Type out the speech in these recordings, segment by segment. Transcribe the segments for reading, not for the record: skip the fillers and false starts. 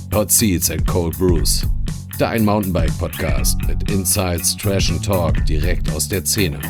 Hot Seats and Cold Brews. Dein Mountainbike-Podcast mit Insights, Trash and Talk direkt aus der Szene.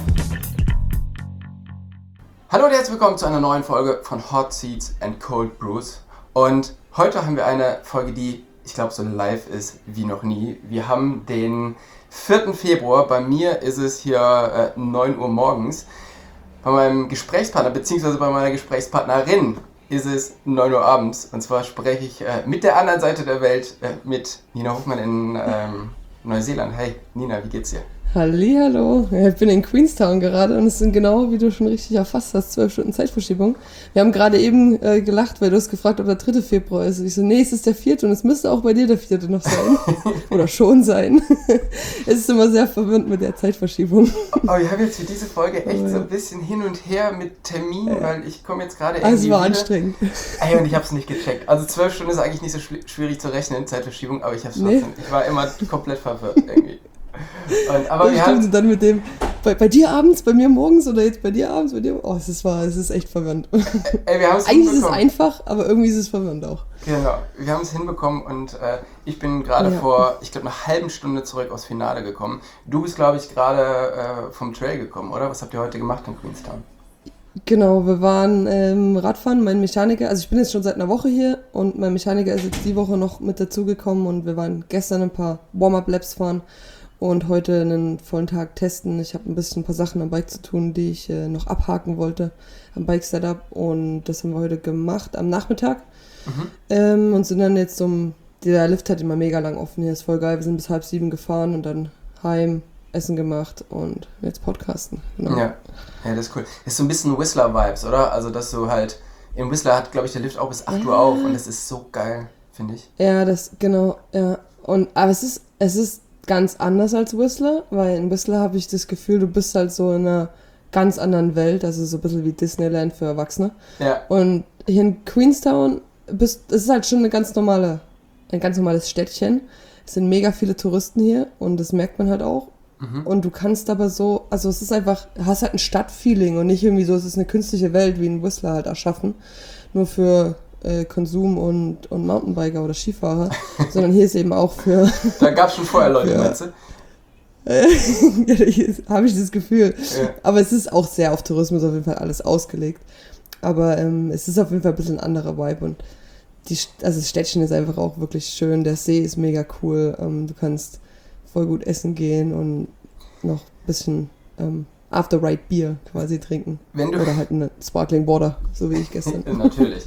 Hallo und herzlich willkommen zu einer neuen Folge von Hot Seats and Cold Brews. Und heute haben wir eine Folge, die, ich glaube, so live ist wie noch nie. Wir haben den 4. Februar. Bei mir ist es hier 9 Uhr morgens. Bei meinem Gesprächspartner bzw. bei meiner Gesprächspartnerin ist es 9 Uhr abends. Und zwar spreche ich mit der anderen Seite der Welt, mit Nina Hofmann in Neuseeland. Hey Nina, wie geht's dir? Hallihallo, ich bin in Queenstown gerade und es sind genau, wie du schon richtig erfasst hast, 12 Stunden Zeitverschiebung. Wir haben gerade eben gelacht, weil du hast gefragt, ob der 3. Februar ist. Und ich so, nee, es ist der 4. und es müsste auch bei dir der 4. noch sein. Oder schon sein. Es ist immer sehr verwirrend mit der Zeitverschiebung. Aber wir haben jetzt für diese Folge echt so ein bisschen hin und her mit Terminen, weil ich komme jetzt gerade irgendwie es war anstrengend. Ey, und ich habe es nicht gecheckt. Also 12 Stunden ist eigentlich nicht so schwierig zu rechnen, Zeitverschiebung, aber ich habe es trotzdem. Ich war immer komplett verwirrt irgendwie. Aber wir haben dann mit dem, bei dir abends, bei mir morgens oder jetzt bei dir abends, bei dir, oh, es ist echt verwirrend. Ey, wir haben es eigentlich ist es einfach, aber irgendwie ist es verwirrend auch. Genau, wir haben es hinbekommen und ich bin gerade vor, ich glaube, einer halben Stunde zurück aufs Finale gekommen. Du bist, glaube ich, gerade vom Trail gekommen, oder? Was habt ihr heute gemacht in Queenstown? Genau, wir waren Radfahren, mein Mechaniker, also ich bin jetzt schon seit einer Woche hier und mein Mechaniker ist jetzt die Woche noch mit dazugekommen und wir waren gestern ein paar Warm-Up-Laps fahren. Und heute einen vollen Tag testen. Ich habe ein paar Sachen am Bike zu tun, die ich noch abhaken wollte am Bike-Setup. Und das haben wir heute gemacht am Nachmittag. Und sind dann jetzt der Lift hat immer mega lang offen hier, ist voll geil. Wir sind bis 6:30 gefahren und dann heim, Essen gemacht und jetzt podcasten. Genau. Ja, das ist cool. Das ist so ein bisschen Whistler-Vibes, oder? Also, dass du halt, im Whistler hat, glaube ich, der Lift auch bis 8 Uhr auf und das ist so geil, finde ich. Ja, genau, ja. Aber es ist ganz anders als Whistler, weil in Whistler habe ich das Gefühl, du bist halt so in einer ganz anderen Welt, also so ein bisschen wie Disneyland für Erwachsene. Ja. Und hier in Queenstown es ist halt schon ein ganz normales Städtchen. Es sind mega viele Touristen hier und das merkt man halt auch. Und du kannst aber so, also es ist einfach, hast halt ein Stadtfeeling und nicht irgendwie so, es ist eine künstliche Welt wie in Whistler halt erschaffen, nur für Konsum und Mountainbiker oder Skifahrer, sondern hier ist eben auch für... Da gab es schon vorher Leute, meinst du? Habe ich das Gefühl. Ja. Aber es ist auch sehr auf Tourismus auf jeden Fall alles ausgelegt. Aber es ist auf jeden Fall ein bisschen ein anderer Vibe und das Städtchen ist einfach auch wirklich schön, der See ist mega cool, du kannst voll gut essen gehen und noch ein bisschen... After-Ride-Bier quasi trinken. Oder halt eine Sparkling Water, so wie ich gestern. Natürlich.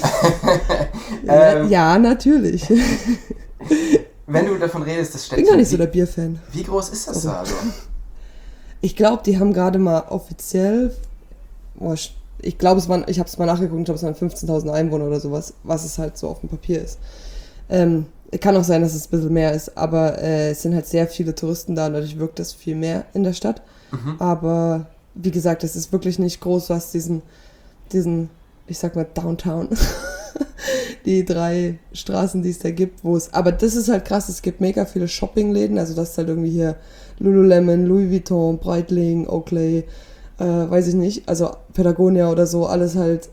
Ja, natürlich. Wenn du davon redest, das Städtchen... Ich bin gar nicht so der Bierfan. Wie groß ist das da? Also? Ich glaube, die haben gerade mal offiziell... ich glaube, ich habe es mal nachgeguckt, ich glaube, es waren 15.000 Einwohner oder sowas, was es halt so auf dem Papier ist. Kann auch sein, dass es ein bisschen mehr ist, aber es sind halt sehr viele Touristen da und dadurch wirkt das viel mehr in der Stadt. Aber wie gesagt, es ist wirklich nicht groß, du hast diesen, ich sag mal, Downtown, die 3 Straßen, die es da gibt, aber das ist halt krass, es gibt mega viele Shoppingläden, also das ist halt irgendwie hier Lululemon, Louis Vuitton, Breitling, Oakley, weiß ich nicht, also Patagonia oder so, alles halt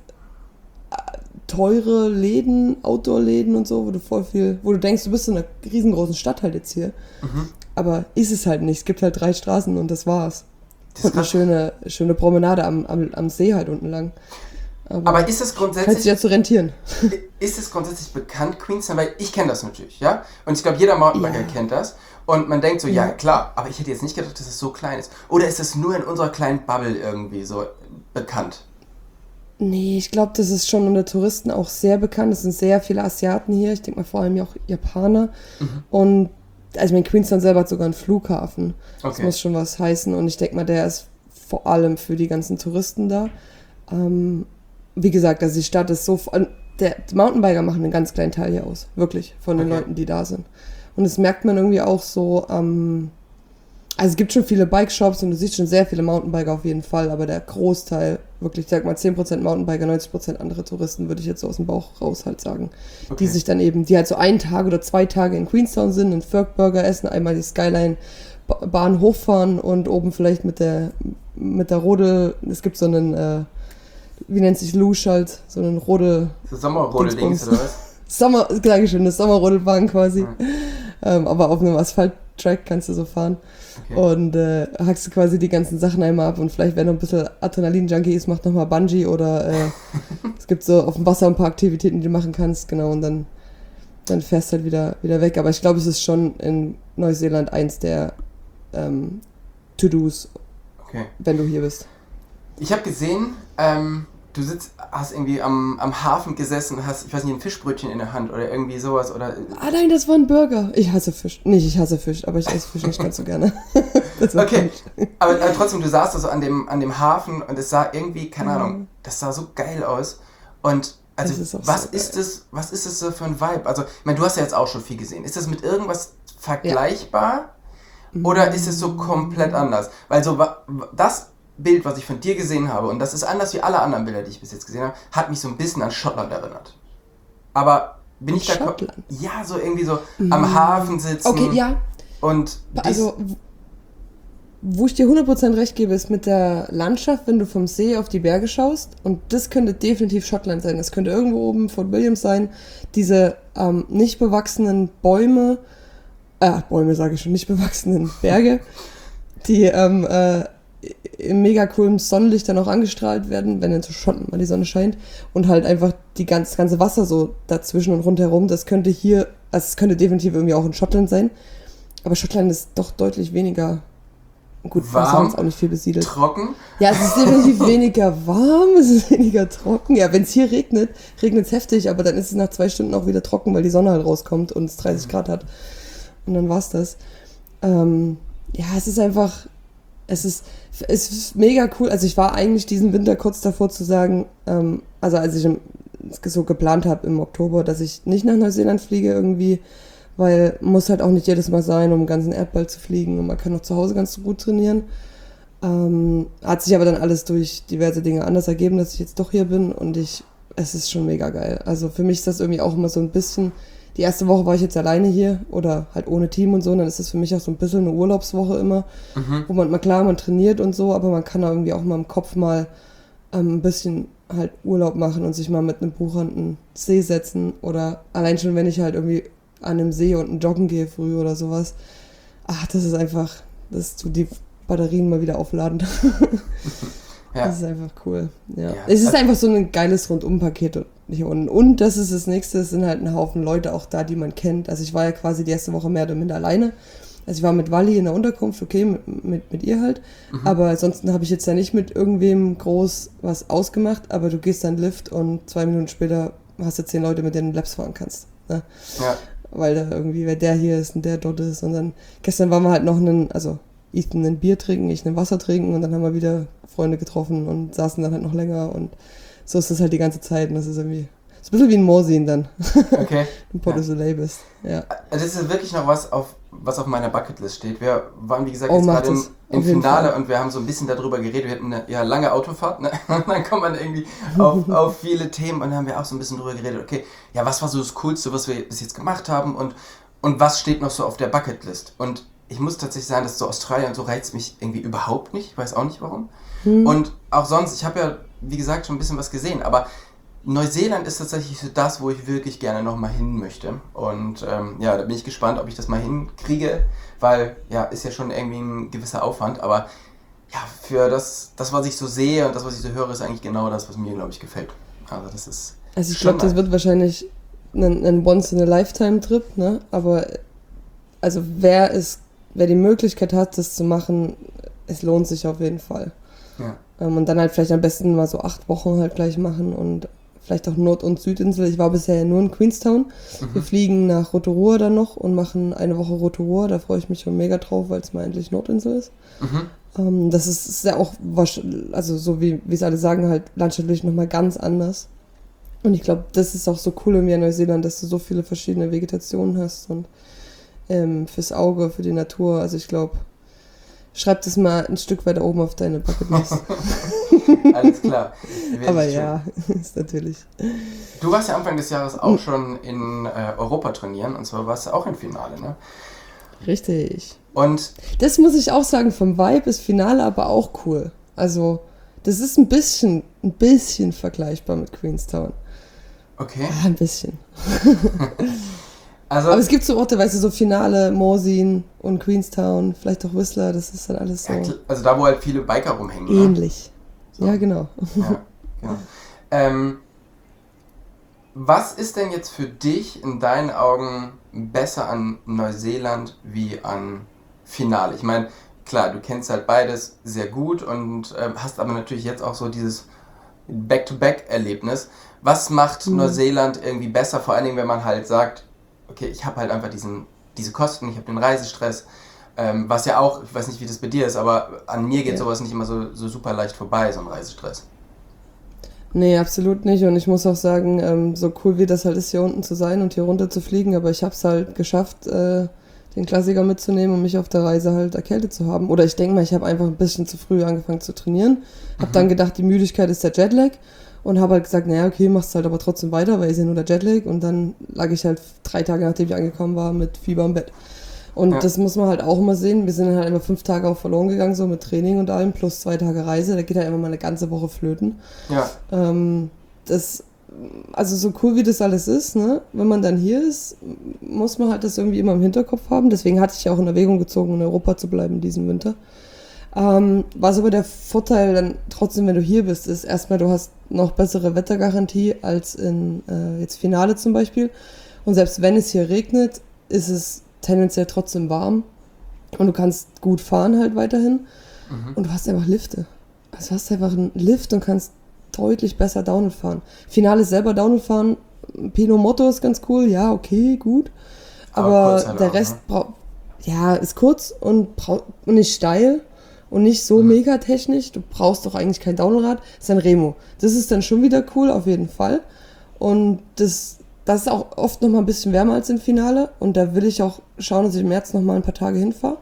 teure Läden, Outdoor-Läden und so, wo du denkst, du bist in einer riesengroßen Stadt halt jetzt hier. Aber ist es halt nicht. Es gibt halt 3 Straßen und das war's. Und eine schöne Promenade am See halt unten lang. Aber ist es grundsätzlich... Kannst du ja zu rentieren. Ist es grundsätzlich bekannt, Queenstown? Weil ich kenne das natürlich, ja? Und ich glaube, jeder Mountainbiker kennt das. Und man denkt so, ja klar, aber ich hätte jetzt nicht gedacht, dass es so klein ist. Oder ist es nur in unserer kleinen Bubble irgendwie so bekannt? Nee, ich glaube, das ist schon unter Touristen auch sehr bekannt. Es sind sehr viele Asiaten hier. Ich denke mal vor allem auch Japaner. Und also Queenstown selber hat sogar einen Flughafen. Okay. Das muss schon was heißen. Und ich denke mal, der ist vor allem für die ganzen Touristen da. Wie gesagt, also die Stadt ist so... Die Mountainbiker machen einen ganz kleinen Teil hier aus. Wirklich, von den Leuten, die da sind. Und das merkt man irgendwie auch so also es gibt schon viele Bike-Shops und du siehst schon sehr viele Mountainbiker auf jeden Fall, aber der Großteil, wirklich, ich sag mal 10% Mountainbiker, 90% andere Touristen, würde ich jetzt so aus dem Bauch raus halt sagen. Die sich dann eben, die halt so 1 Tag oder 2 Tage in Queenstown sind, einen Ferg-Burger essen, einmal die Skyline-Bahn hochfahren und oben vielleicht mit der Rodel, es gibt so einen, wie nennt sich Luge halt, so einen Rodel... So Sommerrodel-Dings oder was? eine Sommerrodelbahn quasi. Aber auf einem Asphalt-Track kannst du so fahren. Okay. Und hackst du quasi die ganzen Sachen einmal ab und vielleicht, wenn du ein bisschen Adrenalin-Junkie ist, macht nochmal Bungee oder es gibt so auf dem Wasser ein paar Aktivitäten, die du machen kannst, genau, und dann fährst du halt wieder weg. Aber ich glaube, es ist schon in Neuseeland eins der To-Dos, wenn du hier bist. Ich habe gesehen, du hast irgendwie am Hafen gesessen und hast, ich weiß nicht, ein Fischbrötchen in der Hand oder irgendwie sowas oder... Nein, das war ein Burger. Ich hasse Fisch. Nicht, ich hasse Fisch, aber ich esse Fisch nicht ganz so gerne. Okay, aber trotzdem, du saßt also an dem Hafen und es sah irgendwie, keine Ahnung, das sah so geil aus. Und also, was ist das so für ein Vibe? Also, ich meine, du hast ja jetzt auch schon viel gesehen. Ist das mit irgendwas vergleichbar oder ist es so komplett anders? Weil so das Bild, was ich von dir gesehen habe, und das ist anders wie alle anderen Bilder, die ich bis jetzt gesehen habe, hat mich so ein bisschen an Schottland erinnert. Aber bin ich da... Schottland? Ja, so irgendwie so am Hafen sitzen. Okay, ja. Und also, wo ich dir 100% recht gebe, ist mit der Landschaft, wenn du vom See auf die Berge schaust. Und das könnte definitiv Schottland sein. Das könnte irgendwo oben Fort William sein. Diese nicht bewachsenen Bäume sage ich schon, nicht bewachsenen Berge, die im mega coolen Sonnenlicht dann auch angestrahlt werden, wenn in so Schottland mal die Sonne scheint und halt einfach das ganze Wasser so dazwischen und rundherum, das könnte es könnte definitiv irgendwie auch in Schottland sein, aber Schottland ist doch deutlich weniger gut, warm, ist auch nicht viel besiedelt. Trocken? Ja, es ist definitiv weniger warm, es ist weniger trocken. Ja, wenn es hier regnet es heftig, aber dann ist es nach 2 Stunden auch wieder trocken, weil die Sonne halt rauskommt und es 30 Grad hat. Und dann war's das. Es ist einfach... Es ist mega cool. Also ich war eigentlich diesen Winter kurz davor zu sagen, also als ich so geplant habe im Oktober, dass ich nicht nach Neuseeland fliege irgendwie, weil muss halt auch nicht jedes Mal sein, um den ganzen Erdball zu fliegen und man kann auch zu Hause ganz gut trainieren. Hat sich aber dann alles durch diverse Dinge anders ergeben, dass ich jetzt doch hier bin und es ist schon mega geil. Also für mich ist das irgendwie auch immer so ein bisschen... Die erste Woche war ich jetzt alleine hier oder halt ohne Team und so, und dann ist das für mich auch so ein bisschen eine Urlaubswoche immer, wo man man trainiert und so, aber man kann irgendwie auch mal im Kopf mal ein bisschen halt Urlaub machen und sich mal mit einem Buch an den See setzen oder allein schon, wenn ich halt irgendwie an einem See unten joggen gehe früh oder sowas. Das ist einfach, dass du die Batterien mal wieder aufladen. Ja. Das ist einfach cool. Ja. Es ist einfach so ein geiles Rundum-Paket hier unten. Und das ist das Nächste, es sind halt ein Haufen Leute auch da, die man kennt. Also ich war ja quasi die erste Woche mehr oder minder alleine. Also ich war mit Wally in der Unterkunft, okay, mit ihr halt. Aber ansonsten habe ich jetzt ja nicht mit irgendwem groß was ausgemacht, aber du gehst dann Lift und 2 Minuten später hast du 10 Leute, mit denen du Laps fahren kannst. Ne? Ja. Weil da irgendwie, wer der hier ist und der dort ist. Und dann, gestern waren wir halt noch Ethan ein Bier trinken, ich ein Wasser trinken und dann haben wir wieder Freunde getroffen und saßen dann halt noch länger und so ist das halt die ganze Zeit und das ist irgendwie so ein bisschen wie ein Moorsehen dann. Okay. Im Port of Soleil bist. Ja. Das ist wirklich noch was auf meiner Bucketlist steht. Wir waren, wie gesagt, jetzt gerade im Finale und wir haben so ein bisschen darüber geredet. Wir hatten eine lange Autofahrt, ne? Und dann kommt man irgendwie auf viele Themen und dann haben wir auch so ein bisschen drüber geredet. Okay, ja, was war so das Coolste, was wir bis jetzt gemacht haben und was steht noch so auf der Bucketlist? Und ich muss tatsächlich sagen, dass so Australien so reizt mich irgendwie überhaupt nicht. Ich weiß auch nicht warum. Und auch sonst, ich habe ja, wie gesagt, schon ein bisschen was gesehen, aber Neuseeland ist tatsächlich so das, wo ich wirklich gerne nochmal hin möchte. Und da bin ich gespannt, ob ich das mal hinkriege, weil ja, ist ja schon irgendwie ein gewisser Aufwand, aber ja, für das, was ich so sehe und das, was ich so höre, ist eigentlich genau das, was mir, glaube ich, gefällt. Also das ist... Also ich glaube, das wird wahrscheinlich ein Once-in-a-Lifetime-Trip, ne? Aber also wer die Möglichkeit hat, das zu machen, es lohnt sich auf jeden Fall. Ja. Und dann halt vielleicht am besten mal so 8 Wochen halt gleich machen und vielleicht auch Nord- und Südinsel. Ich war bisher nur in Queenstown. Wir fliegen nach Rotorua dann noch und machen eine Woche Rotorua. Da freue ich mich schon mega drauf, weil es mal endlich Nordinsel ist. Das ist ja auch, also so wie es alle sagen, halt landschaftlich nochmal ganz anders. Und ich glaube, das ist auch so cool in Neuseeland, dass du so viele verschiedene Vegetationen hast und fürs Auge, für die Natur. Also ich glaube, schreib das mal ein Stück weiter oben auf deine Bucketlist. Alles klar. Aber ja, ist natürlich. Du warst ja Anfang des Jahres auch schon in Europa trainieren und zwar warst du auch im Finale, ne? Richtig. Und das muss ich auch sagen, vom Vibe ist Finale aber auch cool. Also das ist ein bisschen vergleichbar mit Queenstown. Okay. Ja, ein bisschen. Also, aber es gibt so Orte, weißt du, so Finale, Morzine und Queenstown, vielleicht auch Whistler, das ist dann alles so also da, wo halt viele Biker rumhängen. ähnlich. Ne? So. Ja, genau. Ja, genau. Was ist denn jetzt für dich in deinen Augen besser an Neuseeland wie an Finale? Ich meine, klar, du kennst halt beides sehr gut und hast aber natürlich jetzt auch so dieses Back-to-Back-Erlebnis. Was macht Neuseeland irgendwie besser? Vor allen Dingen, wenn man halt sagt, okay, ich habe halt einfach diese Kosten, ich habe den Reisestress, was ja auch, ich weiß nicht, wie das bei dir ist, aber an mir geht sowas nicht immer so super leicht vorbei, so ein Reisestress. Nee, absolut nicht. Und ich muss auch sagen, so cool wie das halt ist, hier unten zu sein und hier runter zu fliegen, aber ich habe es halt geschafft, den Klassiker mitzunehmen und mich auf der Reise halt erkältet zu haben. Oder ich denke mal, ich habe einfach ein bisschen zu früh angefangen zu trainieren. Habe dann gedacht, die Müdigkeit ist der Jetlag und habe halt gesagt, naja, okay, machst halt aber trotzdem weiter, weil ist ja nur der Jetlag. Und dann lag ich halt 3 Tage, nachdem ich angekommen war, mit Fieber im Bett. Und das muss man halt auch immer sehen. Wir sind dann halt immer 5 Tage auch verloren gegangen, so mit Training und allem, plus 2 Tage Reise. Da geht halt immer mal eine ganze Woche flöten. Ja. Also so cool wie das alles ist, ne? Wenn man dann hier ist, muss man halt das irgendwie immer im Hinterkopf haben. Deswegen hatte ich ja auch in Erwägung gezogen, in Europa zu bleiben diesen Winter. Was aber der Vorteil dann trotzdem, wenn du hier bist, ist erstmal, du hast noch bessere Wettergarantie als in jetzt Finale zum Beispiel. Und selbst wenn es hier regnet, ist es tendenziell trotzdem warm und du kannst gut fahren halt weiterhin und du hast einfach Lifte. Also du hast einfach einen Lift und kannst deutlich besser Downhill fahren. Finale ist selber Downhill fahren, Pinot Motto ist ganz cool, ja, okay, gut. Aber halt der auch, Rest ist kurz und nicht steil und nicht so mega technisch. Du brauchst doch eigentlich kein Downhillrad, das ist ein Remo. Das ist dann schon wieder cool, auf jeden Fall. Und das ist auch oft noch mal ein bisschen wärmer als im Finale und da will ich auch schauen, dass ich im März noch mal ein paar Tage hinfahre.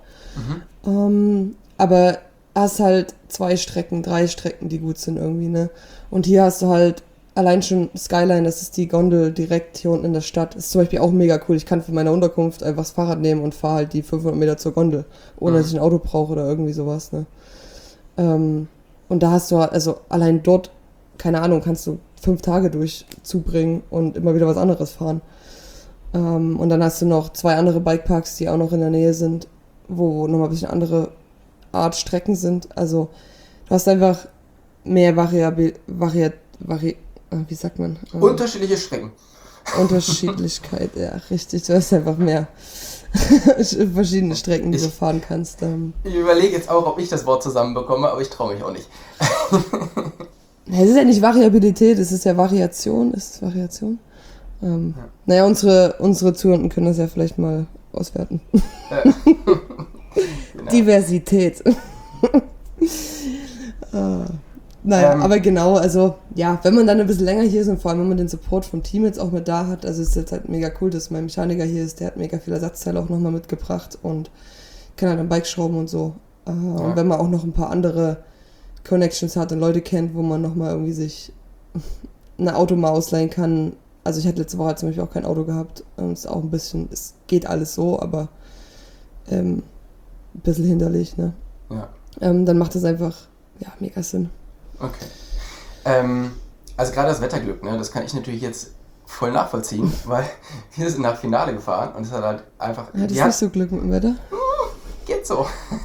Aber hast halt 2 Strecken, 3 Strecken, die gut sind irgendwie, ne? Und hier hast du halt allein schon Skyline, das ist die Gondel direkt hier unten in der Stadt. Das ist zum Beispiel auch mega cool. Ich kann von meiner Unterkunft einfach das Fahrrad nehmen und fahre halt die 500 Meter zur Gondel, ohne dass ich ein Auto brauche oder irgendwie sowas, ne? Und da hast du halt, also allein dort, keine Ahnung, kannst du 5 Tage zubringen und immer wieder was anderes fahren. Und dann hast du noch 2 andere Bikeparks, die auch noch in der Nähe sind, wo nochmal ein bisschen andere Art Strecken sind. Also du hast einfach mehr wie sagt man? Unterschiedliche Strecken. Unterschiedlichkeit, ja, richtig. Du hast einfach mehr verschiedene Strecken, die du fahren kannst. Ich überlege jetzt auch, ob ich das Wort zusammenbekomme, aber ich traue mich auch nicht. Es ist ja nicht Variabilität, es ist ja Variation. Ist es Variation? Naja, unsere Zuhörenden können das ja vielleicht mal auswerten. Genau. Diversität. Aber genau, also ja, wenn man dann ein bisschen länger hier ist und vor allem, wenn man den Support vom Team jetzt auch mit da hat, also ist jetzt halt mega cool, dass mein Mechaniker hier ist, der hat mega viele Ersatzteile auch nochmal mitgebracht und kann halt am Bike schrauben und so. Und wenn man auch noch ein paar andere Connections hat und Leute kennt, wo man nochmal irgendwie sich ein Auto mal ausleihen kann. Also ich hatte letzte Woche zum Beispiel auch kein Auto gehabt. Ist auch ein bisschen, es geht alles so, aber ein bisschen hinderlich, ne? Ja. Dann macht das einfach, mega Sinn. Okay. Also gerade das Wetterglück, ne, das kann ich natürlich jetzt voll nachvollziehen, weil wir sind nach Finale gefahren und es hat halt einfach... Hattest du nicht so Glück mit dem Wetter? Geht so.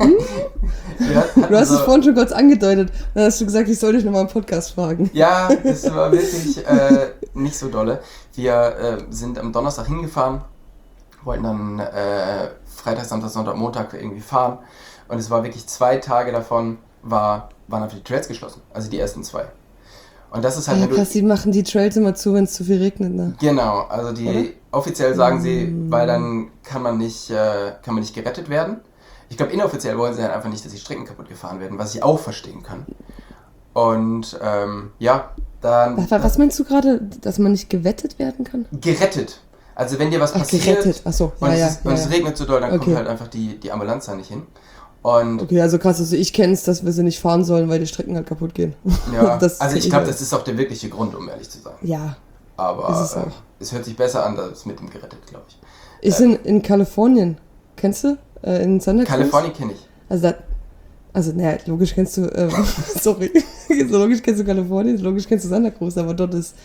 Du hast es vorhin schon kurz angedeutet. Dann hast du gesagt, ich soll dich nochmal im Podcast fragen. Ja, es war wirklich nicht so dolle. Wir sind am Donnerstag hingefahren, wollten dann Freitag, Samstag, Sonntag, Montag irgendwie fahren. Und es war wirklich 2 Tage davon, waren einfach die Trails geschlossen. Also die ersten 2. Und das ist halt... Ja, krass, die machen die Trails immer zu, wenn es zu viel regnet, ne? Genau, also offiziell sagen sie, weil dann kann man nicht gerettet werden. Ich glaube, inoffiziell wollen sie halt einfach nicht, dass die Strecken kaputt gefahren werden, was ich auch verstehen kann. Und dann... Was meinst du gerade, dass man nicht gewettet werden kann? Gerettet. Also wenn dir was passiert gerettet. Ach so. und es regnet so doll, dann kommt halt einfach die Ambulanz da nicht hin. Und okay, also krass, also ich kenne es, dass wir sie nicht fahren sollen, weil die Strecken halt kaputt gehen. Ja, also ich glaube, das ist auch der wirkliche Grund, um ehrlich zu sein. Ja, aber es hört sich besser an, als mit dem gerettet, glaube ich. Ist in Kalifornien, kennst du? In Santa Cruz? Kalifornien kenne ich. Logisch kennst du, sorry, so logisch kennst du Kalifornien, logisch kennst du Santa Cruz, aber dort ist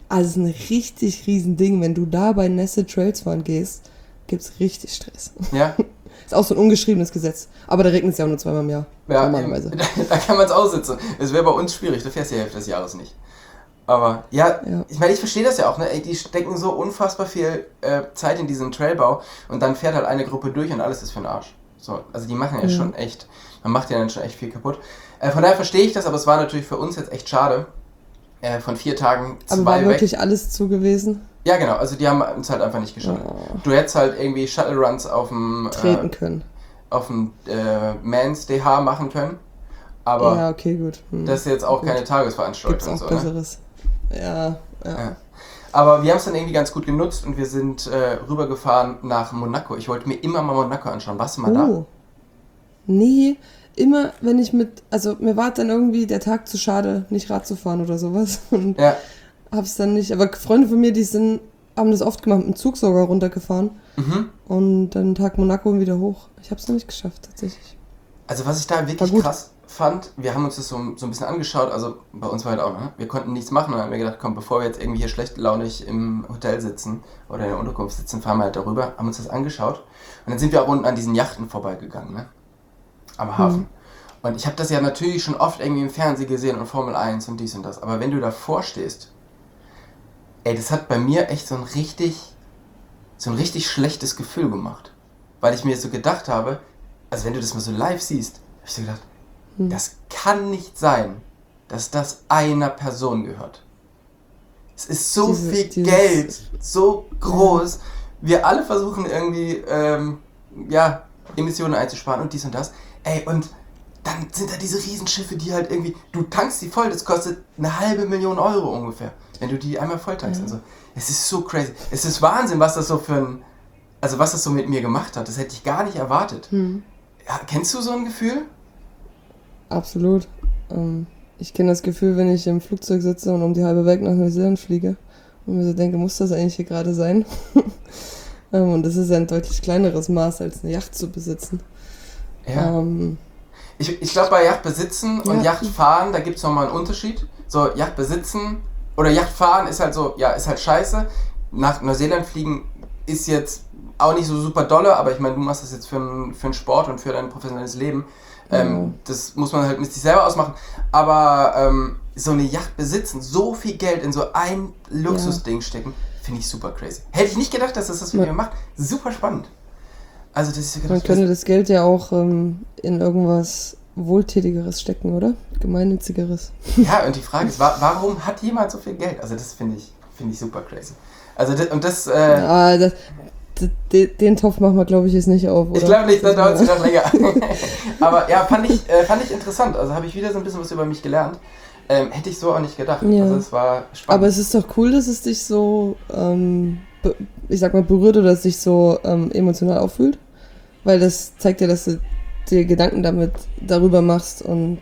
Also es ist ein richtig riesen Ding. Wenn du da bei Nested Trails fahren gehst, gibt's richtig Stress. Ja. Ist auch so ein ungeschriebenes Gesetz. Aber da regnet es ja auch nur 2-mal im Jahr. Ja, normalerweise. Da kann man es aussitzen. Es wäre bei uns schwierig, du fährst die Hälfte des Jahres nicht. Aber ja. Ich meine, ich verstehe das ja auch, ne? Ey, die stecken so unfassbar viel Zeit in diesen Trailbau und dann fährt halt eine Gruppe durch und alles ist für den Arsch. So, also die machen ja schon echt, man macht ja dann schon echt viel kaputt. Von daher verstehe ich das, aber es war natürlich für uns jetzt echt schade. Von 4 Tagen 2 aber war wirklich alles zu gewesen? Ja, genau, also die haben uns halt einfach nicht geschafft. Du hättest halt irgendwie Shuttle-Runs auf dem treten können. Auf dem Mans DH machen können. Aber ja, okay, gut. Das ist jetzt auch keine Tagesveranstaltung. Gibt's auch Besseres. Ne? Ja. Aber wir haben es dann irgendwie ganz gut genutzt und wir sind rübergefahren nach Monaco. Ich wollte mir immer mal Monaco anschauen. Warst du mal da? Nee, immer wenn ich also mir war dann irgendwie der Tag zu schade, nicht Rad zu fahren oder sowas. Und hab's dann nicht. Aber Freunde von mir, haben das oft gemacht, mit dem Zug sogar runtergefahren. Und dann Tag Monaco und wieder hoch. Ich hab's noch nicht geschafft, tatsächlich. Also was ich da wirklich krass fand, wir haben uns das so ein bisschen angeschaut, also bei uns war halt auch, ne? Wir konnten nichts machen und dann haben wir gedacht, komm, bevor wir jetzt irgendwie hier schlecht launig im Hotel sitzen oder in der Unterkunft sitzen, fahren wir halt darüber, haben uns das angeschaut und dann sind wir auch unten an diesen Yachten vorbeigegangen, ne? Am Hafen. Und ich habe das ja natürlich schon oft irgendwie im Fernsehen gesehen und Formel 1 und dies und das, aber wenn du davor stehst, ey, das hat bei mir echt so ein richtig schlechtes Gefühl gemacht, weil ich mir so gedacht habe, also wenn du das mal so live siehst, habe ich so gedacht, das kann nicht sein, dass das einer Person gehört. Es ist so viel Geld, so groß. Wir alle versuchen irgendwie, Emissionen einzusparen und dies und das. Ey, und dann sind da diese Riesenschiffe, die halt irgendwie, du tankst die voll, das kostet 500.000 Euro ungefähr, wenn du die einmal voll tankst. Also, es ist so crazy. Es ist Wahnsinn, was das so was das so mit mir gemacht hat. Das hätte ich gar nicht erwartet. Ja, kennst du so ein Gefühl? Absolut. Ich kenne das Gefühl, wenn ich im Flugzeug sitze und um die halbe Welt nach Neuseeland fliege und mir so denke, muss das eigentlich hier gerade sein? Und das ist ein deutlich kleineres Maß, als eine Yacht zu besitzen. Ja. Ich glaube, bei Yachtbesitzen und Yachtfahren, da gibt es nochmal einen Unterschied. So, Yachtbesitzen oder Yachtfahren ist halt so, ist halt scheiße. Nach Neuseeland fliegen ist jetzt auch nicht so super dolle, aber ich meine, du machst das jetzt für einen Sport und für dein professionelles Leben. Das muss man halt mit sich selber ausmachen. Aber so eine Yacht besitzen, so viel Geld in so ein Luxusding stecken, finde ich super crazy. Hätte ich nicht gedacht, dass das mit mir macht. Super spannend. Also das ist man könnte das Geld ja auch in irgendwas Wohltätigeres stecken, oder? Gemeinnützigeres. Ja, und die Frage ist, warum hat jemand so viel Geld? Also das finde ich super crazy. Also den Topf machen wir, glaube ich, jetzt nicht auf, oder? Ich glaube nicht, das dauert sich noch länger. Aber ja, fand ich interessant. Also habe ich wieder so ein bisschen was über mich gelernt. Hätte ich so auch nicht gedacht. Ja. Also es war spannend. Aber es ist doch cool, dass es dich so, berührt oder dass es dich so emotional auffühlt. Weil das zeigt ja, dass du dir Gedanken darüber machst und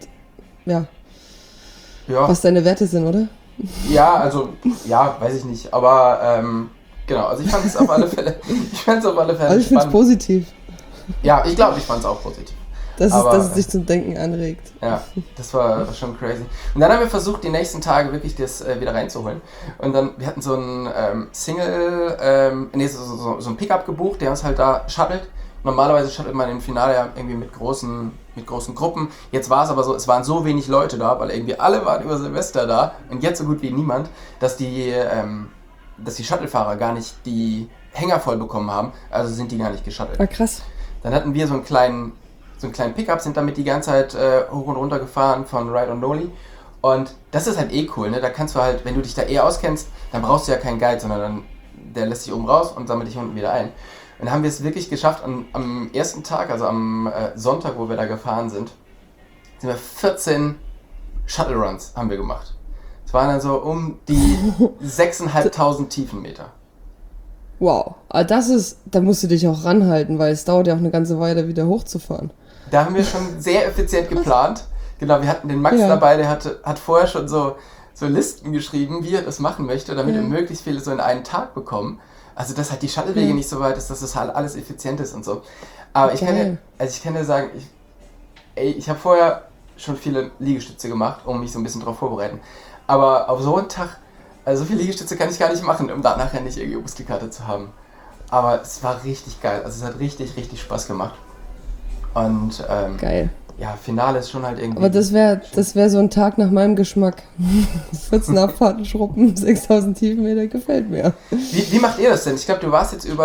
was deine Werte sind, oder? Ja, also, weiß ich nicht. Aber genau, also ich fand es auf alle Fälle Also ich finde es positiv. Ja, ich glaube, ich fand es auch positiv. Dass es dich zum Denken anregt. Ja, das war schon crazy. Und dann haben wir versucht, die nächsten Tage wirklich das wieder reinzuholen. Und dann, wir hatten so ein so ein Pickup gebucht, der uns halt da shuttelt. Normalerweise shuttelt man im Finale ja irgendwie mit großen Gruppen. Jetzt war es aber so, es waren so wenig Leute da, weil irgendwie alle waren über Silvester da und jetzt so gut wie niemand, dass die Shuttlefahrer gar nicht die Hänger voll bekommen haben, also sind die gar nicht geshuttelt. Ah, krass. Dann hatten wir so einen kleinen Pickup, sind damit die ganze Zeit hoch und runter gefahren von Ride on Noli. Und das ist halt cool, ne? Da kannst du halt, wenn du dich da auskennst, dann brauchst du ja keinen Guide, sondern der lässt dich oben raus und sammelt dich unten wieder ein. Und dann haben wir es wirklich geschafft, am ersten Tag, also am Sonntag, wo wir da gefahren sind wir 14 Shuttle Runs haben wir gemacht. Es waren dann so um die 6.500 Tiefenmeter. Wow, aber da musst du dich auch ranhalten, weil es dauert ja auch eine ganze Weile, wieder hochzufahren. Da haben wir schon sehr effizient geplant. Genau, wir hatten den Max dabei, der hat vorher schon so Listen geschrieben, wie er das machen möchte, damit wir möglichst viele so in einen Tag bekommen. Also, dass halt die Shuttlewege nicht so weit ist, dass das halt alles effizient ist und so. Aber ich kann dir sagen, ich habe vorher schon viele Liegestütze gemacht, um mich so ein bisschen drauf vorzubereiten. Aber auf so einen Tag Also so viele Liegestütze kann ich gar nicht machen, um da nachher nicht irgendwie Muskelkater zu haben. Aber es war richtig geil. Also es hat richtig, richtig Spaß gemacht. Und geil. Ja, Finale ist schon halt irgendwie... Aber das wär so ein Tag nach meinem Geschmack. 14 Abfahrten, Schruppen, 6000 Tiefenmeter, gefällt mir. Wie macht ihr das denn? Ich glaube, du warst jetzt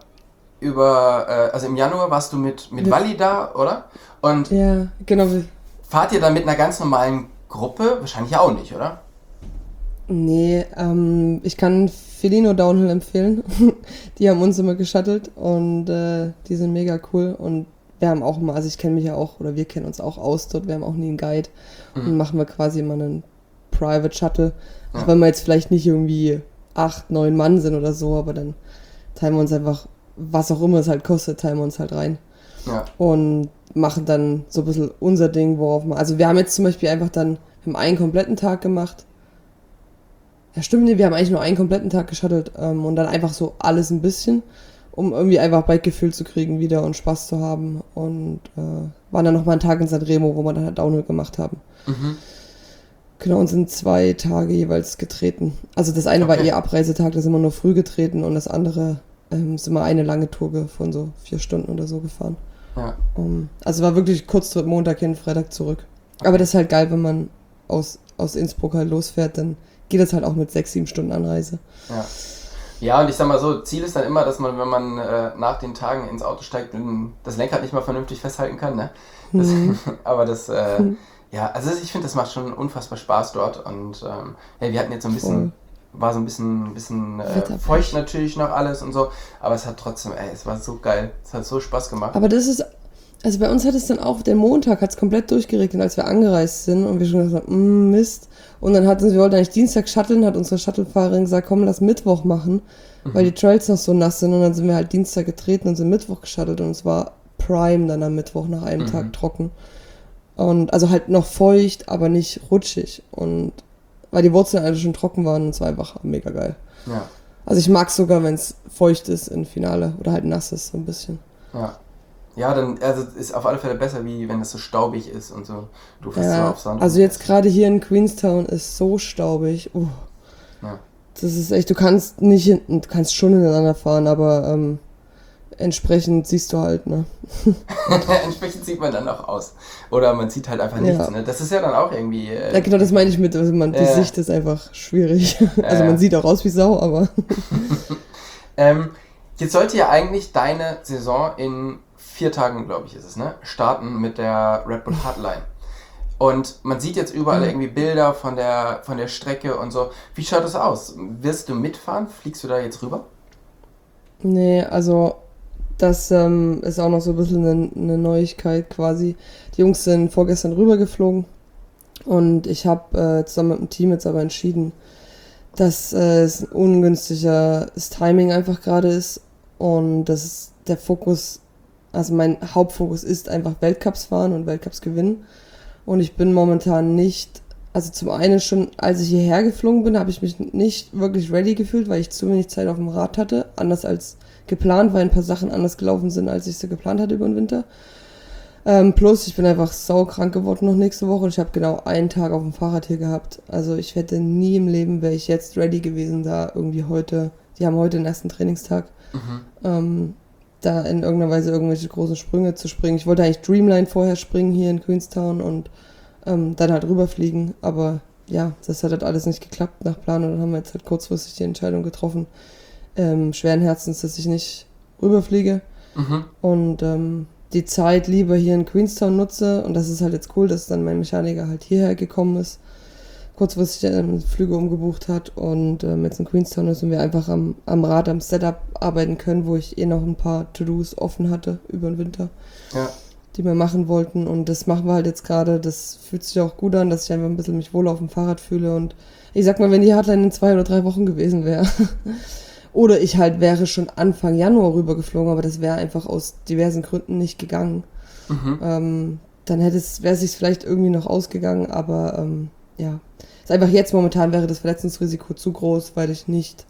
also im Januar warst du mit Walli da, oder? Und ja, genau. Fahrt ihr dann mit einer ganz normalen Gruppe? Wahrscheinlich auch nicht, oder? Nee, ich kann Felino Downhill empfehlen. Die haben uns immer geshuttelt und die sind mega cool und wir haben auch immer, also ich kenne mich ja auch, oder wir kennen uns auch aus dort, wir haben auch nie einen Guide und machen wir quasi immer einen Private Shuttle. Auch wenn wir jetzt vielleicht nicht irgendwie 8, 9 Mann sind oder so, aber dann teilen wir uns einfach, was auch immer es halt kostet, teilen wir uns halt rein. Ja. Und machen dann so ein bisschen unser Ding, worauf wir, also wir haben jetzt zum Beispiel einfach dann, wir haben einen kompletten Tag gemacht. Ja stimmt, nee, wir haben eigentlich nur einen kompletten Tag geshuttelt und dann einfach so alles ein bisschen, um irgendwie einfach Bike-Gefühl zu kriegen wieder und Spaß zu haben. Und waren dann nochmal einen Tag in Sanremo, wo wir dann halt Downhill gemacht haben. Mhm. Genau, und sind 2 Tage jeweils getreten. Also das eine war Abreisetag, da sind wir nur früh getreten und das andere sind wir eine lange Tour von so 4 Stunden oder so gefahren. Ja. Also war wirklich Kurztrip, Montag hin, Freitag zurück. Aber das ist halt geil, wenn man aus Innsbruck halt losfährt, dann geht das halt auch mit 6, 7 Stunden Anreise. Ja. Ja, und ich sag mal so, Ziel ist dann immer, dass man, wenn man nach den Tagen ins Auto steigt, das Lenkrad nicht mal vernünftig festhalten kann, ne? Aber ja, also ich finde, das macht schon unfassbar Spaß dort und wir hatten jetzt so ein bisschen, war so ein bisschen feucht natürlich noch alles und so, aber es hat trotzdem, es war so geil, es hat so Spaß gemacht. Aber das ist, also bei uns hat es dann auch, der Montag hat es komplett durchgeregnet, als wir angereist sind und wir schon gesagt haben, Mist. Und dann wir wollten eigentlich Dienstag shutteln, hat unsere Shuttlefahrerin gesagt, komm, lass Mittwoch machen, weil die Trails noch so nass sind und dann sind wir halt Dienstag getreten und sind Mittwoch geshuttelt und es war prime dann am Mittwoch nach einem Tag trocken. Und also halt noch feucht, aber nicht rutschig und weil die Wurzeln alle schon trocken waren und es war einfach mega geil. Ja. Also ich mag es sogar, wenn es feucht ist im Finale oder halt nass ist so ein bisschen. Ja. Ja, dann also ist auf alle Fälle besser, wie wenn es so staubig ist und so. Du fährst so auf Sand. Also jetzt gerade hier in Queenstown ist so staubig. Ja. Das ist echt, du kannst schon ineinander fahren, aber entsprechend siehst du halt, ne? Entsprechend sieht man dann auch aus. Oder man sieht halt einfach nichts, ne? Das ist ja dann auch irgendwie... ja, genau, das meine ich mit, also die Sicht ist einfach schwierig. Also man sieht auch aus wie Sau, aber... Jetzt sollte ja eigentlich deine Saison in 4 Tagen, glaube ich, ist es, ne? Starten mit der Red Bull Hardline. Und man sieht jetzt überall irgendwie Bilder von der Strecke und so. Wie schaut das aus? Wirst du mitfahren? Fliegst du da jetzt rüber? Nee, also das ist auch noch so ein bisschen eine Neuigkeit quasi. Die Jungs sind vorgestern rübergeflogen und ich habe zusammen mit dem Team jetzt aber entschieden, dass es ein ungünstiges Timing einfach gerade ist und dass der Fokus, also mein Hauptfokus ist einfach Weltcups fahren und Weltcups gewinnen. Und ich bin momentan nicht, also zum einen schon, als ich hierher geflogen bin, habe ich mich nicht wirklich ready gefühlt, weil ich zu wenig Zeit auf dem Rad hatte, anders als geplant, weil ein paar Sachen anders gelaufen sind, als ich sie geplant hatte über den Winter. Plus, ich bin einfach saukrank geworden noch nächste Woche und ich habe genau einen Tag auf dem Fahrrad hier gehabt. Also ich hätte nie im Leben, wäre ich jetzt ready gewesen, da irgendwie heute, die haben heute den ersten Trainingstag, da in irgendeiner Weise irgendwelche großen Sprünge zu springen. Ich wollte eigentlich Dreamline vorher springen hier in Queenstown und dann halt rüberfliegen, aber ja, das hat halt alles nicht geklappt nach Plan und dann haben wir jetzt halt kurzfristig die Entscheidung getroffen, schweren Herzens, dass ich nicht rüberfliege und die Zeit lieber hier in Queenstown nutze und das ist halt jetzt cool, dass dann mein Mechaniker halt hierher gekommen ist, kurzfristig Flüge umgebucht hat und jetzt in Queenstown ist und wir einfach am Rad, am Setup arbeiten können, wo ich noch ein paar To-Dos offen hatte über den Winter, die wir machen wollten und das machen wir halt jetzt gerade, das fühlt sich auch gut an, dass ich einfach ein bisschen mich wohl auf dem Fahrrad fühle und ich sag mal, wenn die Hardline in 2 oder 3 Wochen gewesen wäre oder ich halt wäre schon Anfang Januar rübergeflogen, aber das wäre einfach aus diversen Gründen nicht gegangen, dann wäre es sich vielleicht irgendwie noch ausgegangen, aber ja, ist einfach jetzt momentan wäre das Verletzungsrisiko zu groß, weil ich nicht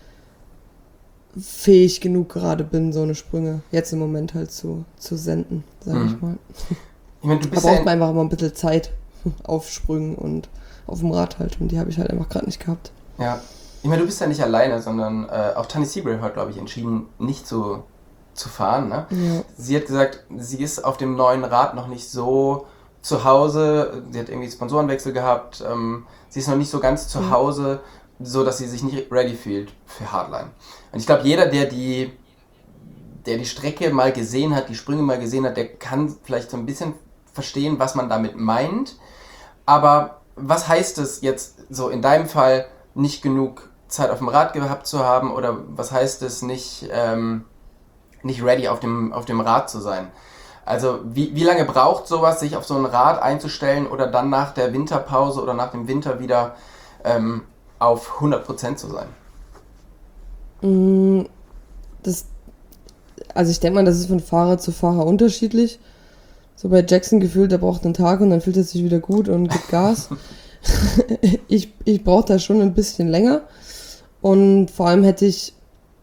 fähig genug gerade bin, so eine Sprünge jetzt im Moment halt zu senden, sage ich mal. Ich meine, du bist da braucht man einfach immer ein bisschen Zeit auf Sprüngen und auf dem Rad halt und die habe ich halt einfach gerade nicht gehabt. Ja, Ich meine, du bist ja nicht alleine, sondern auch Tani Seabright hat, glaube ich, entschieden, nicht zu fahren. Ne? Ja. Sie hat gesagt, sie ist auf dem neuen Rad noch nicht so zu Hause. Sie hat irgendwie Sponsorenwechsel gehabt. Sie ist noch nicht so ganz zu Hause, so dass sie sich nicht ready fühlt für Hardline. Und ich glaube, jeder, der die Strecke mal gesehen hat, die Sprünge mal gesehen hat, der kann vielleicht so ein bisschen verstehen, was man damit meint. Aber was heißt es jetzt so in deinem Fall, nicht genug Zeit auf dem Rad gehabt zu haben, oder was heißt es, nicht ready auf dem Rad zu sein? Also wie lange braucht sowas, sich auf so ein Rad einzustellen oder dann nach der Winterpause oder nach dem Winter wieder auf 100% zu sein? Also ich denke mal, das ist von Fahrer zu Fahrer unterschiedlich. So bei Jackson gefühlt, der braucht einen Tag und dann fühlt er sich wieder gut und gibt Gas. Ich brauche da schon ein bisschen länger. Und vor allem ich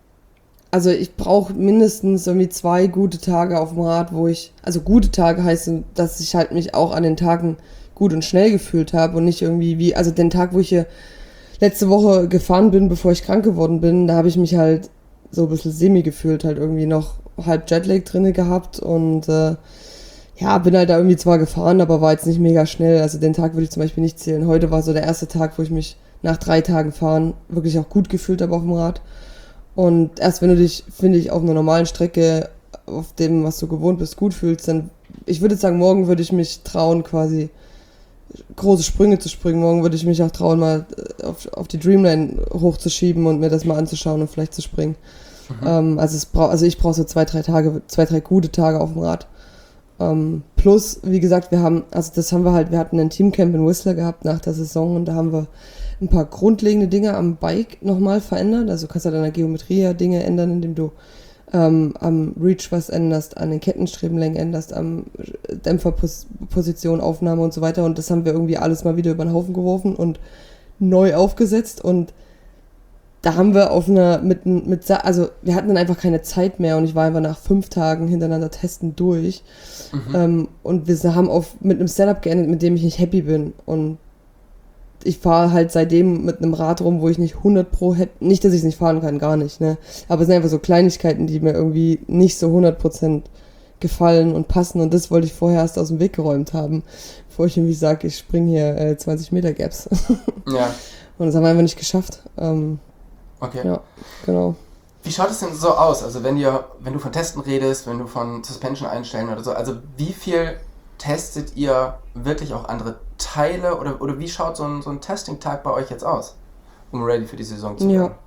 brauche mindestens irgendwie 2 gute Tage auf dem Rad, also gute Tage heißt, dass ich halt mich auch an den Tagen gut und schnell gefühlt habe und nicht irgendwie also den Tag, wo ich hier letzte Woche gefahren bin, bevor ich krank geworden bin, da habe ich mich halt so ein bisschen semi gefühlt, halt irgendwie noch halb Jetlag drinne gehabt und bin halt da irgendwie zwar gefahren, aber war jetzt nicht mega schnell. Also den Tag würde ich zum Beispiel nicht zählen. Heute war so der erste Tag, wo ich mich nach 3 Tagen fahren wirklich auch gut gefühlt habe auf dem Rad. Und erst wenn du dich, finde ich, auf einer normalen Strecke, auf dem, was du gewohnt bist, gut fühlst, dann, ich würde jetzt sagen, morgen würde ich mich trauen, quasi große Sprünge zu springen. Morgen würde ich mich auch trauen, mal auf die Dreamline hochzuschieben und mir das mal anzuschauen und vielleicht zu springen. Ich brauche so 2-3 gute Tage auf dem Rad. Plus, wie gesagt, wir hatten ein Teamcamp in Whistler gehabt nach der Saison und da haben wir ein paar grundlegende Dinge am Bike nochmal verändert. Also du kannst halt an der Geometrie ja Dinge ändern, indem du am Reach was änderst, an den Kettenstrebenlängen änderst, am Dämpferposition, Aufnahme und so weiter. Und das haben wir irgendwie alles mal wieder über den Haufen geworfen und neu aufgesetzt. Und da haben wir wir hatten dann einfach keine Zeit mehr und ich war einfach nach 5 Tagen hintereinander testen durch. Und wir haben mit einem Setup geendet, mit dem ich nicht happy bin. Und ich fahre halt seitdem mit einem Rad rum, wo ich nicht 100% nicht, dass ich es nicht fahren kann, gar nicht, ne? Aber es sind einfach so Kleinigkeiten, die mir irgendwie nicht so 100% gefallen und passen und das wollte ich vorher erst aus dem Weg geräumt haben, bevor ich irgendwie sage, ich springe hier 20 Meter Gaps. Ja. Und das haben wir einfach nicht geschafft. Okay. Ja, genau. Wie schaut es denn so aus? Also wenn du von Testen redest, wenn du von Suspension einstellen oder so, also wie viel testet ihr wirklich auch andere Teile oder wie schaut so ein Testing-Tag bei euch jetzt aus, um ready für die Saison zu werden?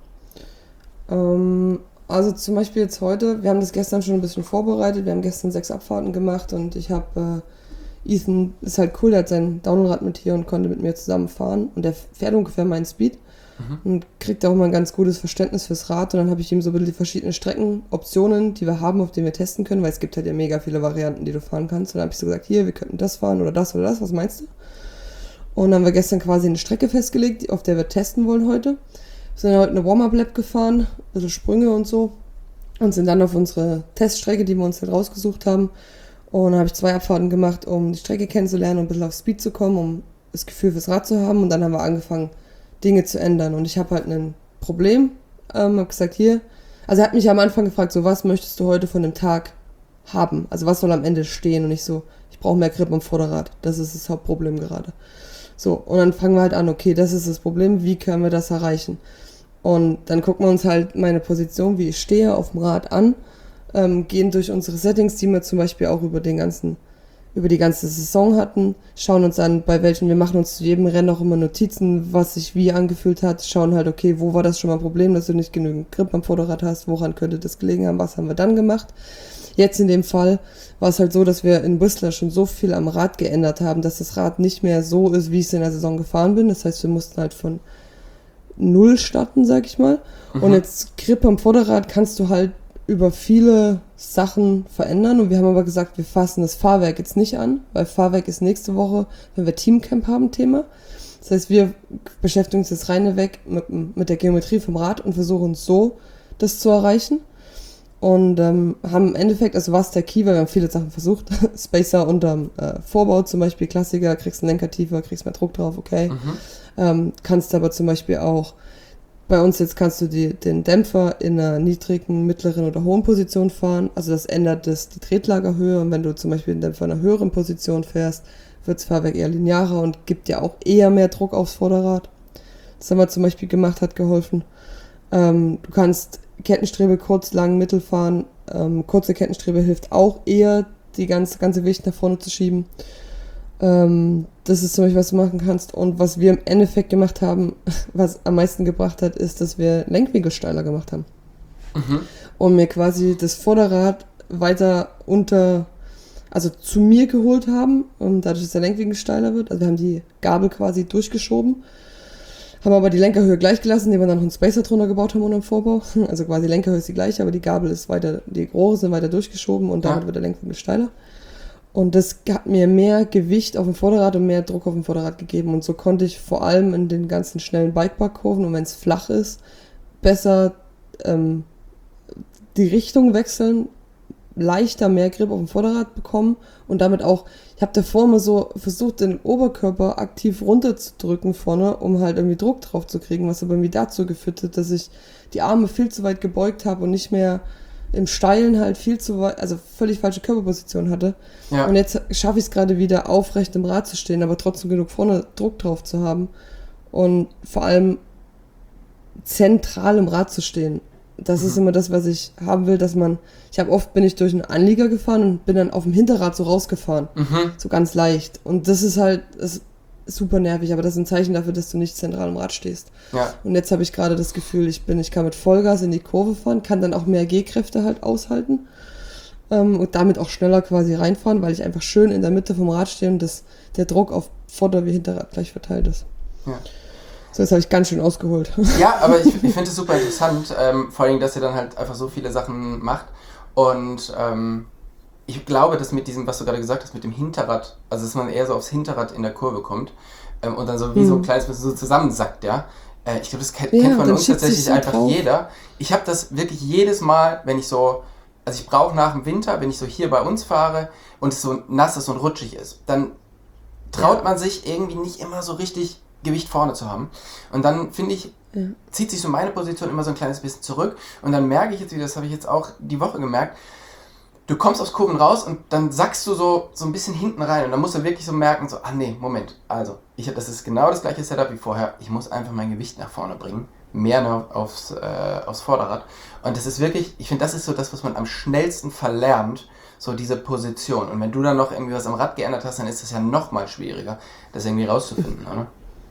Ja. Also zum Beispiel jetzt heute, wir haben das gestern schon ein bisschen vorbereitet, wir haben gestern 6 Abfahrten gemacht und ich habe Ethan, ist halt cool, der hat sein Downrad mit hier und konnte mit mir zusammen fahren und der fährt ungefähr meinen Speed und kriegt auch immer ein ganz gutes Verständnis fürs Rad und dann habe ich ihm so ein bisschen die verschiedenen Streckenoptionen, die wir haben, auf denen wir testen können, weil es gibt halt ja mega viele Varianten, die du fahren kannst und dann habe ich so gesagt, hier, wir könnten das fahren oder das, was meinst du? Und dann haben wir gestern quasi eine Strecke festgelegt, auf der wir testen wollen heute. Wir sind heute eine Warm-Up-Lap gefahren, ein bisschen Sprünge und so und sind dann auf unsere Teststrecke, die wir uns halt rausgesucht haben. Und dann habe ich 2 Abfahrten gemacht, um die Strecke kennenzulernen und ein bisschen auf Speed zu kommen, um das Gefühl fürs Rad zu haben. Und dann haben wir angefangen, Dinge zu ändern. Und ich habe halt ein Problem, habe gesagt, hier, also er hat mich am Anfang gefragt, so, was möchtest du heute von dem Tag haben? Also was soll am Ende stehen? Und ich so, ich brauche mehr Grip am Vorderrad. Das ist das Hauptproblem gerade. So, und dann fangen wir halt an, okay, das ist das Problem, wie können wir das erreichen? Und dann gucken wir uns halt meine Position, wie ich stehe, auf dem Rad an, gehen durch unsere Settings, die wir zum Beispiel auch über die ganze Saison hatten, schauen uns an, wir machen uns zu jedem Rennen auch immer Notizen, was sich wie angefühlt hat, schauen halt, okay, wo war das schon mal ein Problem, dass du nicht genügend Grip am Vorderrad hast, woran könnte das gelegen haben, was haben wir dann gemacht? Jetzt in dem Fall war es halt so, dass wir in Whistler schon so viel am Rad geändert haben, dass das Rad nicht mehr so ist, wie ich es in der Saison gefahren bin. Das heißt, wir mussten halt von 0 starten, sag ich mal. Und jetzt Grip am Vorderrad kannst du halt über viele Sachen verändern. Und wir haben aber gesagt, wir fassen das Fahrwerk jetzt nicht an, weil Fahrwerk ist nächste Woche, wenn wir Teamcamp haben, Thema. Das heißt, wir beschäftigen uns jetzt reinweg mit der Geometrie vom Rad und versuchen so das zu erreichen. Und haben im Endeffekt, also was der Key war, wir haben viele Sachen versucht, Spacer unterm Vorbau zum Beispiel, Klassiker, kriegst einen Lenker tiefer, kriegst mehr Druck drauf, okay. Kannst aber zum Beispiel auch bei uns jetzt kannst du den Dämpfer in einer niedrigen, mittleren oder hohen Position fahren. Also das ändert die Tretlagerhöhe. Und wenn du zum Beispiel den Dämpfer in einer höheren Position fährst, wird das Fahrwerk eher linearer und gibt dir auch eher mehr Druck aufs Vorderrad. Das haben wir zum Beispiel gemacht, hat geholfen. Du kannst Kettenstrebe kurz, lang, mittel fahren. Kurze Kettenstrebe hilft auch eher, die ganze Gewicht nach vorne zu schieben. Das ist zum Beispiel, was du machen kannst. Und was wir im Endeffekt gemacht haben, was am meisten gebracht hat, ist, dass wir Lenkwinkel steiler gemacht haben. Und mir quasi das Vorderrad weiter zu mir geholt haben, dadurch, dass der Lenkwinkel steiler wird. Also wir haben die Gabel quasi durchgeschoben, haben aber die Lenkerhöhe gleich gelassen, indem wir dann noch einen Spacer drunter gebaut haben unterm Vorbau. Also quasi die Lenkerhöhe ist die gleiche, aber die Gabel ist weiter, die Rohre sind weiter durchgeschoben und damit wird der Lenkwinkel steiler. Und das hat mir mehr Gewicht auf dem Vorderrad und mehr Druck auf dem Vorderrad gegeben. Und so konnte ich vor allem in den ganzen schnellen Bikepark-Kurven und wenn es flach ist, besser die Richtung wechseln, leichter mehr Grip auf dem Vorderrad bekommen und damit auch, ich habe davor immer so versucht, den Oberkörper aktiv runterzudrücken vorne, um halt irgendwie Druck drauf zu kriegen, was aber irgendwie dazu geführt hat, dass ich die Arme viel zu weit gebeugt habe und nicht mehr im Steilen halt viel zu weit, also völlig falsche Körperposition hatte. Ja. Und jetzt schaffe ich es gerade wieder aufrecht im Rad zu stehen, aber trotzdem genug vorne Druck drauf zu haben und vor allem zentral im Rad zu stehen. Das ist immer das, was ich haben will, dass bin ich durch einen Anlieger gefahren und bin dann auf dem Hinterrad so rausgefahren. So ganz leicht. Und das ist halt super nervig, aber das ist ein Zeichen dafür, dass du nicht zentral im Rad stehst. Ja. Und jetzt habe ich gerade das Gefühl, ich kann mit Vollgas in die Kurve fahren, kann dann auch mehr G-Kräfte halt aushalten und damit auch schneller quasi reinfahren, weil ich einfach schön in der Mitte vom Rad stehe und der Druck auf Vorder- wie Hinterrad gleich verteilt ist. Ja. So, jetzt habe ich ganz schön ausgeholt. Ja, aber ich finde es super interessant, vor allem, dass ihr dann halt einfach so viele Sachen macht. Und ich glaube, dass mit diesem, was du gerade gesagt hast, mit dem Hinterrad, also dass man eher so aufs Hinterrad in der Kurve kommt und dann so wie so ein kleines bisschen so zusammensackt, ja. Ich glaube, das kennt von uns tatsächlich einfach drauf. Jeder. Ich habe das wirklich jedes Mal, wenn ich so, also ich brauche nach dem Winter, wenn ich so hier bei uns fahre und es so nass ist und rutschig ist, dann traut man sich irgendwie nicht immer so richtig Gewicht vorne zu haben. Und dann, finde ich, zieht sich so meine Position immer so ein kleines bisschen zurück. Und dann merke ich jetzt wieder, das habe ich jetzt auch die Woche gemerkt, du kommst aus Kurven raus und dann sackst du so ein bisschen hinten rein. Und dann musst du wirklich so merken, so, nee, Moment. Also, das ist genau das gleiche Setup wie vorher. Ich muss einfach mein Gewicht nach vorne bringen. Mehr noch aufs Vorderrad. Und das ist wirklich, ich finde, das ist so das, was man am schnellsten verlernt, so diese Position. Und wenn du dann noch irgendwie was am Rad geändert hast, dann ist das ja noch mal schwieriger, das irgendwie rauszufinden, oder?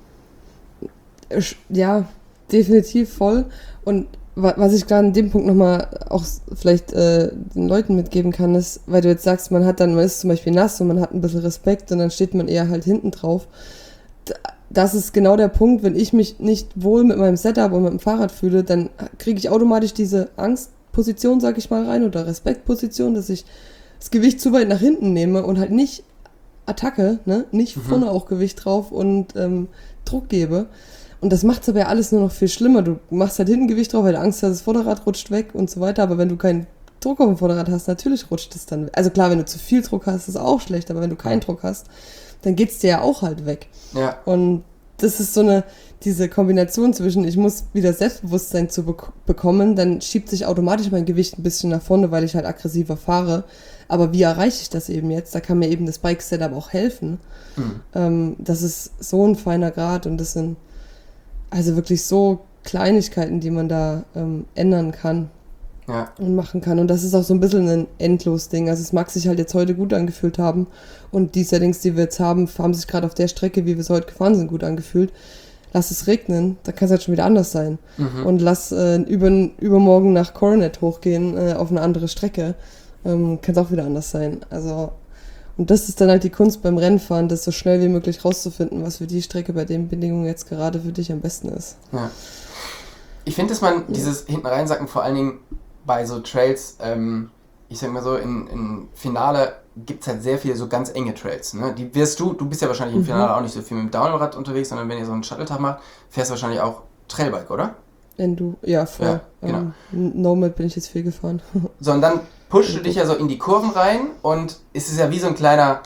Ja, definitiv voll. Und was ich gerade an dem Punkt nochmal auch vielleicht den Leuten mitgeben kann, ist, weil du jetzt sagst, man ist zum Beispiel nass und man hat ein bisschen Respekt und dann steht man eher halt hinten drauf. Das ist genau der Punkt, wenn ich mich nicht wohl mit meinem Setup und mit dem Fahrrad fühle, dann kriege ich automatisch diese Angstposition, sag ich mal, rein oder Respektposition, dass ich das Gewicht zu weit nach hinten nehme und halt nicht Attacke, ne, nicht vorne auch Gewicht drauf und Druck gebe. Und das macht es aber ja alles nur noch viel schlimmer. Du machst halt hinten Gewicht drauf, weil du Angst hast, das Vorderrad rutscht weg und so weiter. Aber wenn du keinen Druck auf dem Vorderrad hast, natürlich rutscht es dann weg. Also klar, wenn du zu viel Druck hast, ist es auch schlecht. Aber wenn du keinen Druck hast, dann geht's dir ja auch halt weg. Ja. Und das ist so diese Kombination zwischen, ich muss wieder Selbstbewusstsein zu bekommen, dann schiebt sich automatisch mein Gewicht ein bisschen nach vorne, weil ich halt aggressiver fahre. Aber wie erreiche ich das eben jetzt? Da kann mir eben das Bike-Setup auch helfen. Das ist so ein feiner Grad und das sind also wirklich so Kleinigkeiten, die man da ändern kann und machen kann. Und das ist auch so ein bisschen ein Endlos-Ding. Also es mag sich halt jetzt heute gut angefühlt haben und die Settings, die wir jetzt haben sich gerade auf der Strecke, wie wir es heute gefahren sind, gut angefühlt. Lass es regnen, da kann es halt schon wieder anders sein. Und lass übermorgen nach Coronet hochgehen auf eine andere Strecke, kann es auch wieder anders sein. Also und das ist dann halt die Kunst beim Rennfahren, das so schnell wie möglich rauszufinden, was für die Strecke bei den Bedingungen jetzt gerade für dich am besten ist. Ja. Ich finde, dass man dieses hinten reinsacken, vor allen Dingen bei so Trails, ich sag mal so, in Finale gibt es halt sehr viele so ganz enge Trails. Ne? Die du bist ja wahrscheinlich im Finale auch nicht so viel mit dem Downhillrad unterwegs, sondern wenn ihr so einen Shuttle-Tag macht, fährst du wahrscheinlich auch Trailbike, oder? Ja, voll. Ja, genau. Nomad bin ich jetzt viel gefahren. So, und dann pushst du dich ja so in die Kurven rein und es ist ja wie so ein kleiner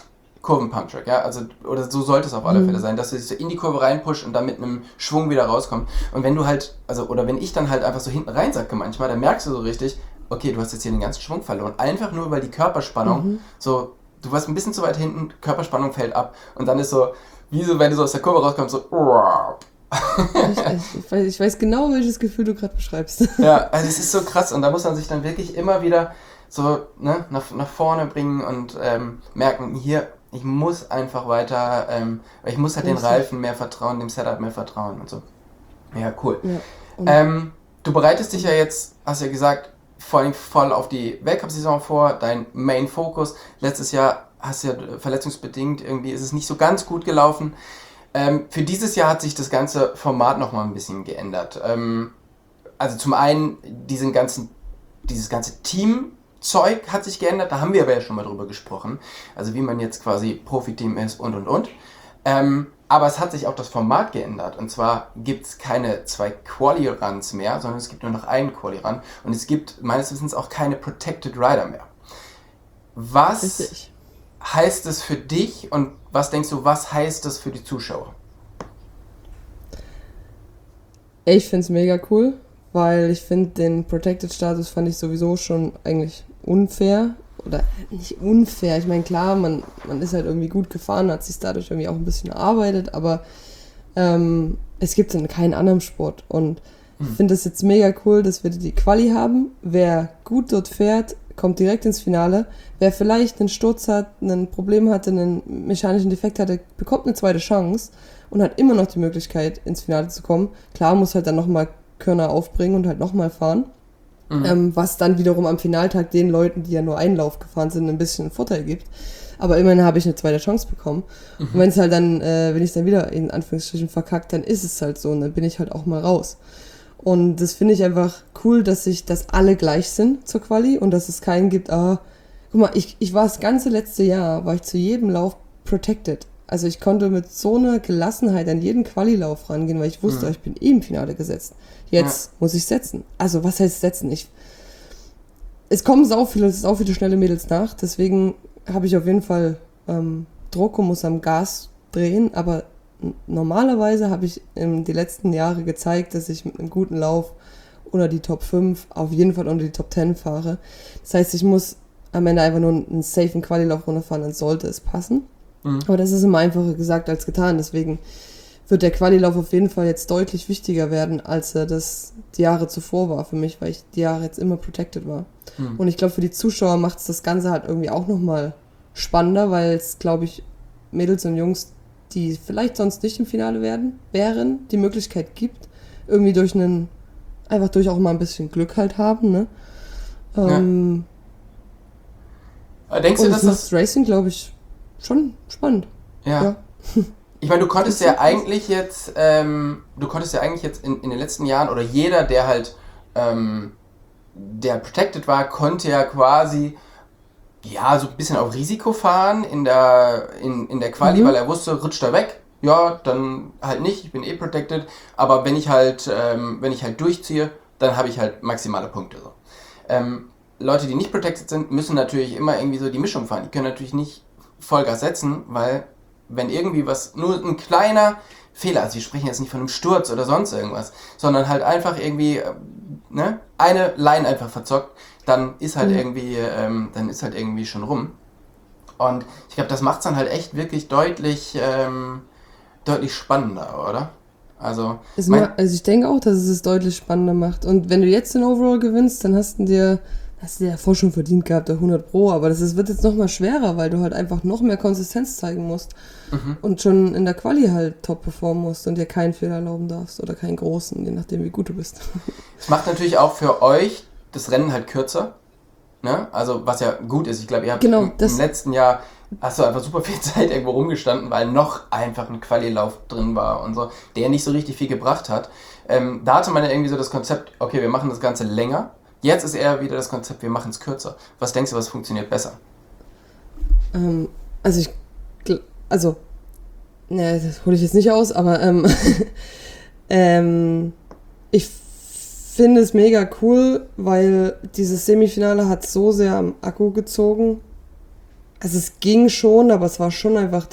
Kurven-Pump-Track, ja, also, oder so sollte es auf alle Fälle sein, dass du dich so in die Kurve reinpusht und dann mit einem Schwung wieder rauskommst. Und wenn du halt, also, oder wenn ich dann halt einfach so hinten reinsacke manchmal, dann merkst du so richtig, okay, du hast jetzt hier den ganzen Schwung verloren. Einfach nur, weil die Körperspannung so, du warst ein bisschen zu weit hinten, Körperspannung fällt ab und dann ist so, wie so, wenn du so aus der Kurve rauskommst, so, ich weiß genau, welches Gefühl du gerade beschreibst. Ja, also es ist so krass und da muss man sich dann wirklich immer wieder so nach vorne bringen und merken, hier, ich muss einfach weiter, ich muss halt den Reifen mehr vertrauen, dem Setup mehr vertrauen und so. Ja, cool. Ja, du bereitest dich ja jetzt, hast ja gesagt, vor allem voll auf die Weltcup-Saison vor, dein Main-Fokus. Letztes Jahr hast du ja verletzungsbedingt, irgendwie ist es nicht so ganz gut gelaufen. Für dieses Jahr hat sich das ganze Format nochmal ein bisschen geändert. Also zum einen dieses ganze Teamzeug hat sich geändert, da haben wir aber ja schon mal drüber gesprochen. Also wie man jetzt quasi Profiteam ist und. Aber es hat sich auch das Format geändert. Und zwar gibt es keine 2 Quali-Runs mehr, sondern es gibt nur noch einen Quali-Run. Und es gibt meines Wissens auch keine Protected Rider mehr. Was heißt es für dich und was denkst du, was heißt das für die Zuschauer? Ich finde es mega cool, weil ich finde, den Protected-Status fand ich sowieso schon eigentlich unfair. Oder nicht unfair, ich meine, klar, man ist halt irgendwie gut gefahren, hat sich dadurch irgendwie auch ein bisschen erarbeitet, aber es gibt es in keinem anderen Sport. Und ich finde es jetzt mega cool, dass wir die Quali haben. Wer gut dort fährt, kommt direkt ins Finale. Wer vielleicht einen Sturz hat, ein Problem hatte, einen mechanischen Defekt hatte, bekommt eine zweite Chance und hat immer noch die Möglichkeit, ins Finale zu kommen. Klar, muss halt dann nochmal Körner aufbringen und halt nochmal fahren. Was dann wiederum am Finaltag den Leuten, die ja nur einen Lauf gefahren sind, ein bisschen einen Vorteil gibt. Aber immerhin habe ich eine zweite Chance bekommen. Und wenn es halt dann, wenn ich es dann wieder in Anführungsstrichen verkackt, dann ist es halt so und dann bin ich halt auch mal raus. Und das finde ich einfach cool, dass alle gleich sind zur Quali und dass es keinen gibt, guck mal, ich war das ganze letzte Jahr, war ich zu jedem Lauf protected. Also ich konnte mit so einer Gelassenheit an jeden Quali-Lauf rangehen, weil ich wusste, ich bin im Finale gesetzt. Jetzt muss ich setzen. Also was heißt setzen? Es kommen sau viele schnelle Mädels nach, deswegen habe ich auf jeden Fall Druck und muss am Gas drehen, aber normalerweise habe ich die letzten Jahre gezeigt, dass ich mit einem guten Lauf unter die Top 5, auf jeden Fall unter die Top 10 fahre. Das heißt, ich muss am Ende einfach nur einen safen Quali-Lauf runterfahren, dann sollte es passen. Aber das ist immer einfacher gesagt als getan, deswegen wird der Quali-Lauf auf jeden Fall jetzt deutlich wichtiger werden, als er das die Jahre zuvor war für mich, weil ich die Jahre jetzt immer protected war. Und ich glaube, für die Zuschauer macht es das Ganze halt irgendwie auch nochmal spannender, weil es, glaube ich, Mädels und Jungs, die vielleicht sonst nicht im Finale wären, die Möglichkeit gibt, irgendwie durch auch mal ein bisschen Glück halt haben, ne? Denkst du, dass das Racing, glaube ich, schon spannend. Ja. Ich meine, du konntest ja eigentlich jetzt in den letzten Jahren, oder jeder, der halt der protected war, konnte ja quasi so ein bisschen auf Risiko fahren in der Quali, weil er wusste, rutscht er weg, ja, dann halt nicht, ich bin protected, aber wenn ich halt durchziehe, dann habe ich halt maximale Punkte. So. Leute, die nicht protected sind, müssen natürlich immer irgendwie so die Mischung fahren. Die können natürlich nicht Vollgas setzen, weil wenn irgendwie nur ein kleiner Fehler, also wir sprechen jetzt nicht von einem Sturz oder sonst irgendwas, sondern halt einfach irgendwie eine Line einfach verzockt, dann ist halt irgendwie schon rum. Und ich glaube, das macht es dann halt echt wirklich deutlich spannender, oder? Also ich denke auch, dass es deutlich spannender macht. Und wenn du jetzt den Overall gewinnst, dann hast du dir ja vorher schon verdient gehabt, der 100 Pro, aber wird jetzt noch mal schwerer, weil du halt einfach noch mehr Konsistenz zeigen musst und schon in der Quali halt top performen musst und dir keinen Fehler erlauben darfst oder keinen großen, je nachdem wie gut du bist. Es macht natürlich auch für euch das Rennen halt kürzer, ne? Also was ja gut ist, ich glaube, ihr habt im letzten Jahr hast du einfach super viel Zeit irgendwo rumgestanden, weil noch einfach ein Quali-Lauf drin war und so, der nicht so richtig viel gebracht hat. Da hatte man ja irgendwie so das Konzept, okay, wir machen das Ganze länger. Jetzt ist eher wieder das Konzept, wir machen es kürzer. Was denkst du, was funktioniert besser? Das hole ich jetzt nicht aus, aber ich finde es mega cool, weil dieses Semifinale hat so sehr am Akku gezogen. Also es ging schon, aber es war schon einfach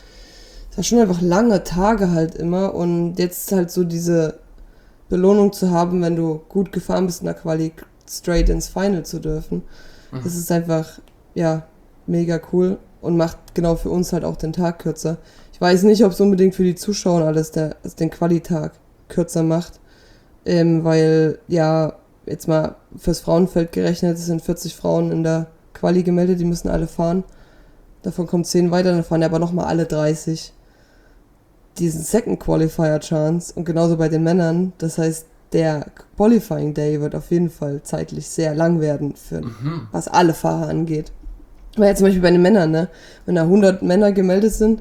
lange Tage halt immer. Und jetzt halt so diese Belohnung zu haben, wenn du gut gefahren bist in der Quali, straight ins Final zu dürfen. Das ist einfach, ja, mega cool und macht genau für uns halt auch den Tag kürzer. Ich weiß nicht, ob es unbedingt für die Zuschauer alles den Quali-Tag kürzer macht, weil, ja, jetzt mal fürs Frauenfeld gerechnet, es sind 40 Frauen in der Quali gemeldet, die müssen alle fahren. Davon kommen 10 weiter, dann fahren ja aber nochmal alle 30 diesen Second Qualifier Chance und genauso bei den Männern. Das heißt, der Qualifying Day wird auf jeden Fall zeitlich sehr lang werden, was alle Fahrer angeht. Weil jetzt zum Beispiel bei den Männern, ne, wenn da 100 Männer gemeldet sind,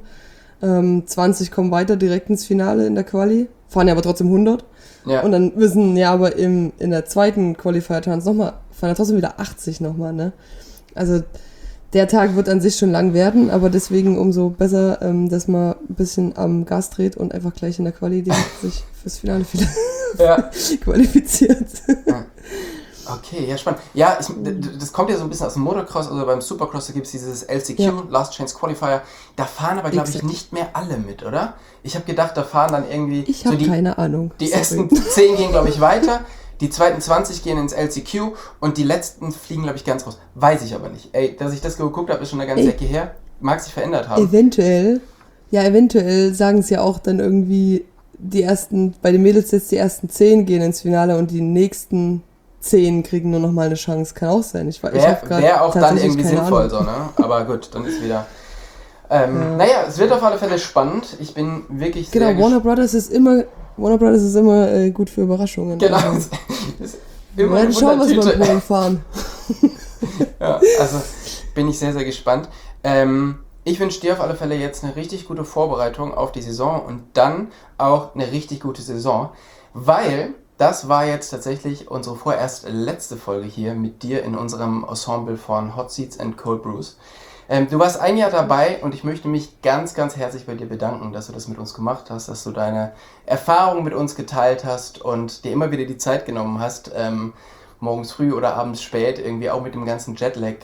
20 kommen weiter direkt ins Finale in der Quali, fahren ja aber trotzdem 100. Ja. Und dann müssen ja aber in der zweiten Qualifier Chance fahren ja trotzdem wieder 80 nochmal, ne. Also der Tag wird an sich schon lang werden, aber deswegen umso besser, dass man ein bisschen am Gas dreht und einfach gleich in der Quali sich fürs Finale qualifiziert. Ja. Okay, ja, spannend. Ja, das kommt ja so ein bisschen aus dem Motocross, also beim Supercross, da gibt es dieses LCQ, Last Chance Qualifier. Da fahren aber, glaube ich, nicht mehr alle mit, oder? Ich habe gedacht, da fahren dann irgendwie... Ich habe keine Ahnung. Die ersten 10 gehen, glaube ich, weiter. Die zweiten 20 gehen ins LCQ und die letzten fliegen, glaube ich, ganz raus. Weiß ich aber nicht. Ey, dass ich das geguckt habe, ist schon eine ganze Ecke her. Mag sich verändert haben. Eventuell sagen es ja auch dann irgendwie bei den Mädels jetzt die ersten 10 gehen ins Finale und die nächsten 10 kriegen nur noch mal eine Chance. Kann auch sein. Wäre auch dann irgendwie sinnvoll, so, ne? Aber gut, dann ist wieder... Naja, es wird auf alle Fälle spannend. Ich bin wirklich sehr Genau, Warner Brothers ist immer gut für Überraschungen. Genau. Also. Ist immer wir werden schauen, was wir mit Polen fahren. Ja, also bin ich sehr, sehr gespannt. Ich wünsche dir auf alle Fälle jetzt eine richtig gute Vorbereitung auf die Saison und dann auch eine richtig gute Saison, weil das war jetzt tatsächlich unsere vorerst letzte Folge hier mit dir in unserem Ensemble von Hot Seats and Cold Brews. Du warst ein Jahr dabei und ich möchte mich ganz, ganz herzlich bei dir bedanken, dass du das mit uns gemacht hast, dass du deine Erfahrungen mit uns geteilt hast und dir immer wieder die Zeit genommen hast, morgens früh oder abends spät, irgendwie auch mit dem ganzen Jetlag,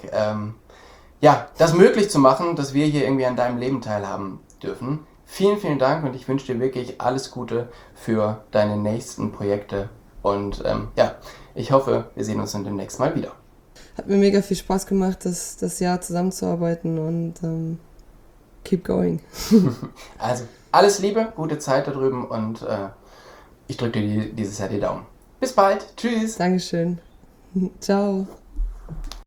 das möglich zu machen, dass wir hier irgendwie an deinem Leben teilhaben dürfen. Vielen, vielen Dank und ich wünsche dir wirklich alles Gute für deine nächsten Projekte und ich hoffe, wir sehen uns dann demnächst mal wieder. Hat mir mega viel Spaß gemacht, das Jahr zusammenzuarbeiten und keep going. Also, alles Liebe, gute Zeit da drüben und ich drücke dir dieses Jahr die Daumen. Bis bald, tschüss. Dankeschön. Ciao.